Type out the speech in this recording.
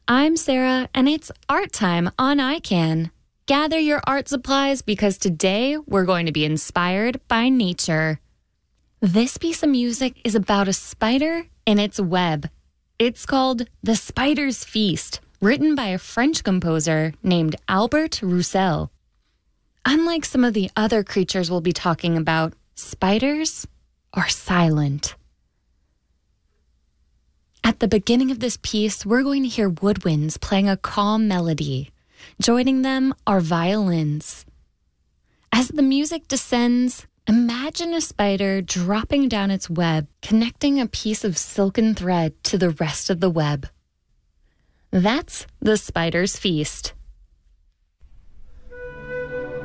I'm Sarah, and it's art time on iCan. Gather your art supplies because today we're going to be inspired by nature. This piece of music is about a spider in its web. It's called The Spider's Feast, written by a French composer named Albert Roussel. Unlike some of the other creatures we'll be talking about, spiders are silent. At the beginning of this piece, we're going to hear woodwinds playing a calm melody. Joining them are violins. As the music descends, imagine a spider dropping down its web, connecting a piece of silken thread to the rest of the web. That's the spider's feast.